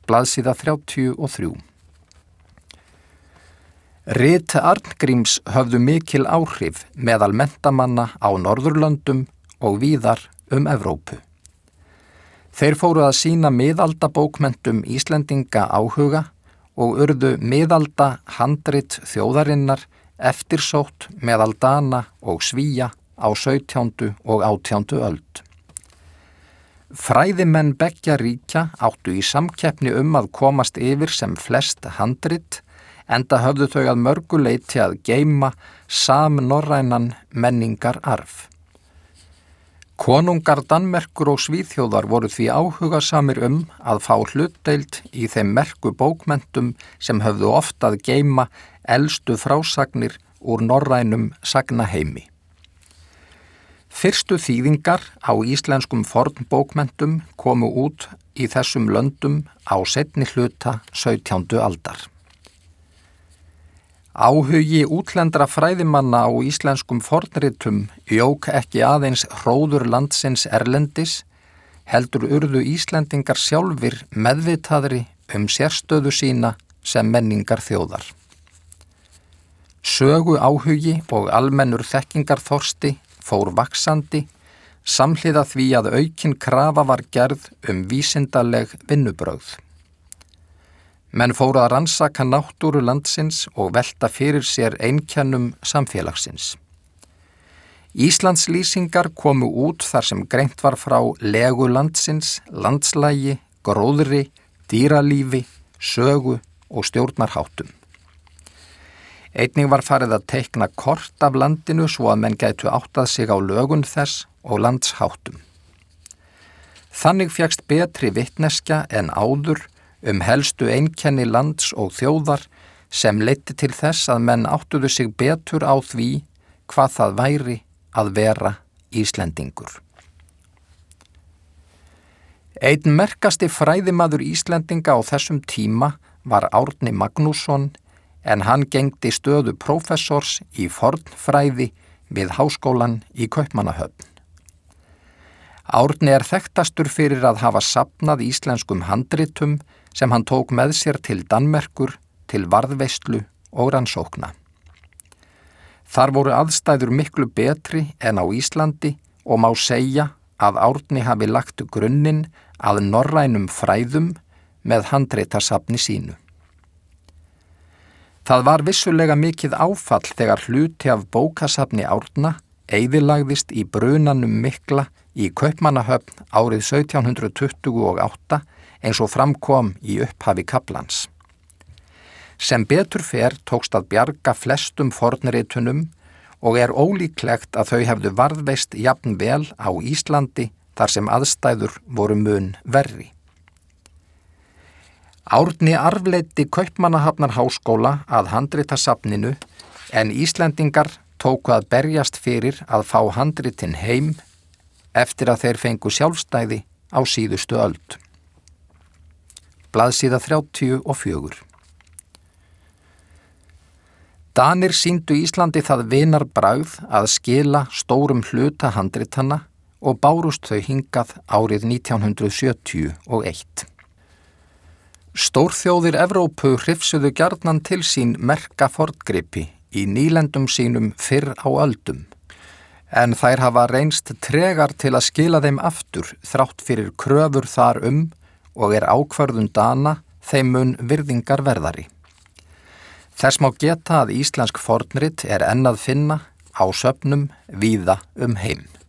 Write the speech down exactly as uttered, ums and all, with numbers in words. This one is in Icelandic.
blaðsíða þrjátíu og þrjú. Rit Arngríms höfðu mikil áhrif meðal menntamanna á Norðurlöndum og víðar um Evrópu. Þeir fóru að sýna miðaldabókmenntum Íslendinga áhuga og urðu miðalda handrit þjóðarinnar eftirsótt meðal Dana og Svía á sautjándu og átjándu öld. Fræðimenn beggja ríkja áttu í samkeppni um að komast yfir sem flest handrit, enda höfðu þau að mörgu leyti að geyma samnorrænan menningararf. Konungar Danmerkur og Svíþjóðar voru því áhugasamir um að fá hlutdeild í þeim merku bókmenntum sem höfðu oft að geyma elstu frásagnir úr norrænum sagnaheimi. Fyrstu þýðingar á íslenskum fornbókmenntum komu út í þessum löndum á seinni hluta sautjándu aldar. Áhugi útlendra fræðimanna á íslenskum fornritum jók ekki aðeins hróður landsins erlendis, heldur urðu Íslendingar sjálfir meðvitaðri um sérstöðu sína sem menningar þjóðar. Sögu áhugi og almennur þekkingarþorsti fór vaxandi, samhliða því að aukin krafa var gerð um vísindaleg vinnubrögð. Menn fóru að rannsaka náttúru landsins og velta fyrir sér einkennum samfélagsins. Íslandslýsingar komu út þar sem greint var frá legu landsins, landslægi, gróðri, dýralífi, sögu og stjórnarháttum. Einnig var farið að teikna kort af landinu svo að menn gætu áttað sig á lögun þess og landsháttum. Þannig fékkst betri vitneskja en áður um helstu einkenni lands og þjóðar sem leiddi til þess að menn áttuðu sig betur á því hvað það væri að vera Íslendingur. Einn merkasti fræðimaður Íslendinga á þessum tíma var Árni Magnússon, en hann gegndi stöðu prófessors í fornfræði við Háskólann í Kaupmannahöfn. Árni er þekktastur fyrir að hafa safnað íslenskum handritum sem hann tók með sér til Danmerkur, til varðveislu og rannsókna. Þar voru aðstæður miklu betri en á Íslandi og má segja að Árni hafi lagt grunninn að norrænum fræðum með handritasafni sínu. Það var vissulega mikið áfall þegar hluti af bókasafni Árna eyðilagðist í brunanum mikla í Kaupmannahöfn árið sautján hundrað tuttugu og átta eins og framkom í upphafi kaflans. Sem betur fer tókst að bjarga flestum fornritunum og er ólíklegt að þau hefðu varðveist jafn vel á Íslandi þar sem aðstæður voru mun verri. Árni arfleiddi Kaupmannahafnarháskóla að handritasafninu en Íslendingar tóku að berjast fyrir að fá handritin heim eftir að þeir fengu sjálfstæði á síðustu öld. Blaðsíða þrjátíu og fjögur. Danir sýndu Íslandi það vinarbragð að skila stórum hluta handritanna og bárust þau hingað árið nítján hundrað sjötíu og eitt. Stórþjóðir Evrópu hrifsuðu gjarnan til sín merka forngripi í nýlendum sínum fyrr á öldum, en þær hafa reynst tregar til að skila þeim aftur þrátt fyrir kröfur þar um og er ákvörðun Dana þeim mun virðingar verðari. Þess má geta að íslensk fornrit er enn að finna á söfnum víða um heim.